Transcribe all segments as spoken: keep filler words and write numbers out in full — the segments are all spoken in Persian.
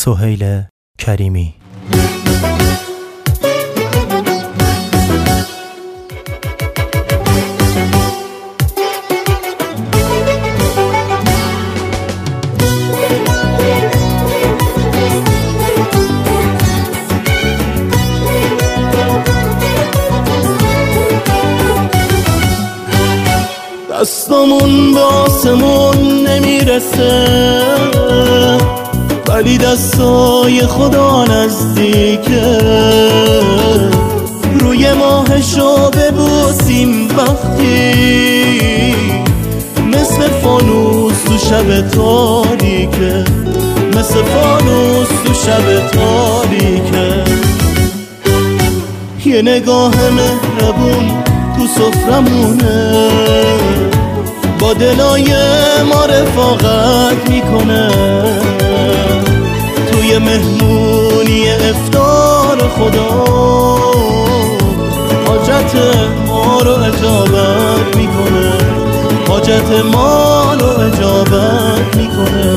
سهیل کریمی. دستمون به آسمون نمیرسه، ولی دستای خدا نزدیکه. روی ماهشو ببوسیم وقتی مثل فانوس تو شب تاریکه، مثل فانوس تو شب تاریکه. یه نگاه مهربون تو سفرمونه، با دلای ما رفاقت میکنه. توی مهمونی افطار خدا حاجت ما رو اجابت میکنه، حاجت ما رو اجابت میکنه.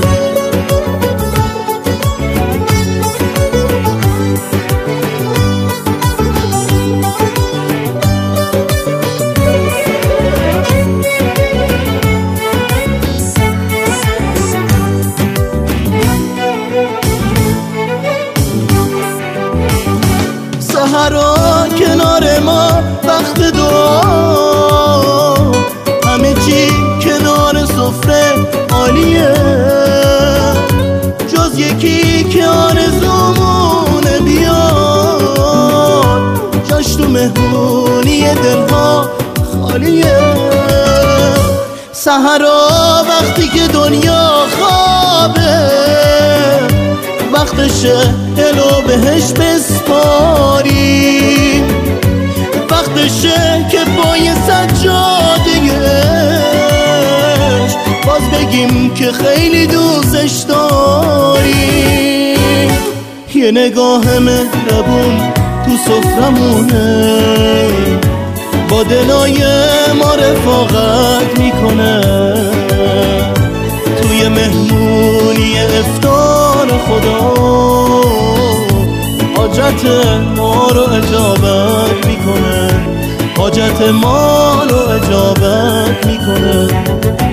سحرا کنار ما وقت دعا، همه چی کنار سفره عالیه، جز یکی که آرزومونه بیاد، جاش تو مهمونی دلها خالیه. سحرا وقتی که دنیا خوابه، وقتشه دلو بهش بسپاریم، وقتشه که با یه سجادهش باز بگیم که خیلی دوستش داریم. یه نگاه مهربون تو سفرمونه، با دلای ما رفاقت میکنه. توی مهمونی افطار خدا حاجت ما رو اجابت میکنه، حاجت ما رو اجابت میکنه.